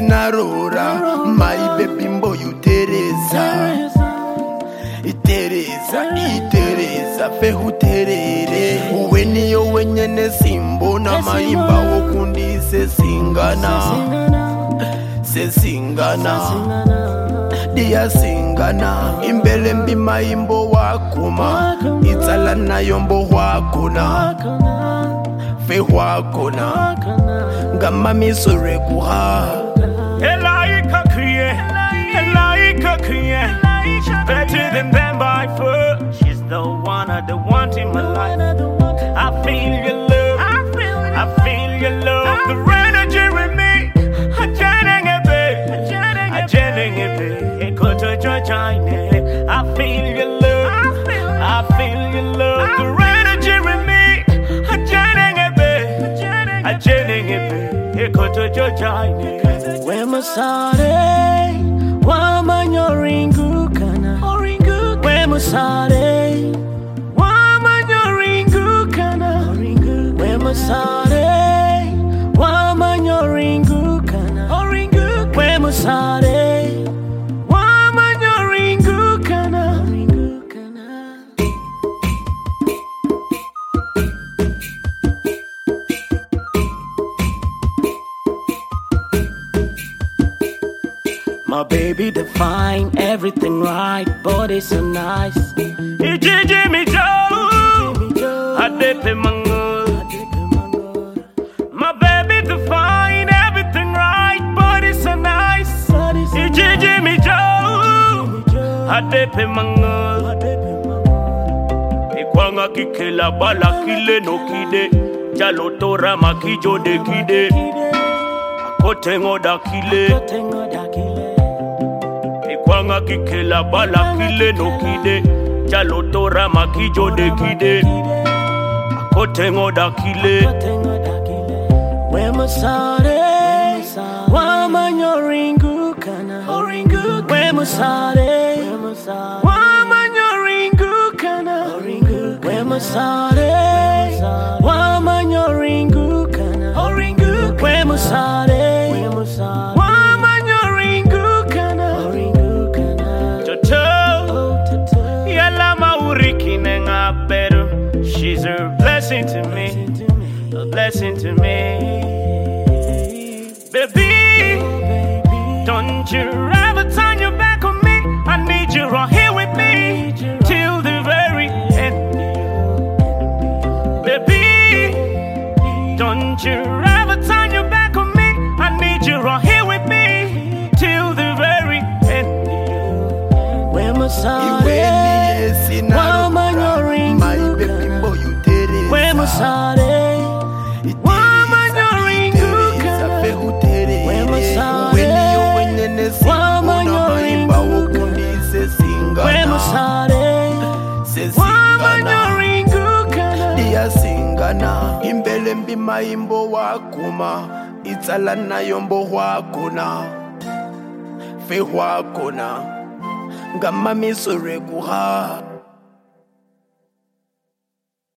sinarora. My baby mbo you Teresa. Iteresa fehu terere. Uwe niyo wenyene simbona maimba wokundi sesingana dia singana imbele mbi maimbo wakuma itsala nayo mbo wakuna fe wakuna ngamami sore kuha Elaika kriye better than them by far. She's the one I don't want in my life. I feel your love, I feel your love. The energy with me, I'm chanting it, babe. It could touch your China. I feel your love, I feel your love. The energy with me, I'm chanting it, babe. It could touch your China. Where my side, why man your ringu kana? Where my side, why man your ringu kana? Where my side, why man your ringu kana? Where my side, why man your ringu kana? My baby define everything right, body so nice. Ijiji mi Joe, Adepe Mangol. My baby define everything right, body so nice. Ijiji mi Joe, Adepe Mangol. Ikwanga kikela bala kile no kide, jalotora makijo de kide. Akotengo da kile. Kwanga kikela bala kile no kide jalotora makijo de kide akotengo da kile Where my side, why man your ringu kana? Where my side, why man your ringu kana? Where my side, why man your ringu kana? Where my side, she's a blessing to me, a blessing to me. Baby, don't you ever turn your back on me. I need you right here with me till the very end. Baby, don't you ever turn your back on me. I need you right here with me till the very end. Where my side, why man your ring? Where my side, why man your ring? Where my side, why man your ring? Where my side, why man your ring? Dia singana imbele mbi maimbo wakuma itsala nayo mbo wakuna fe wakuna ngamami sore kuha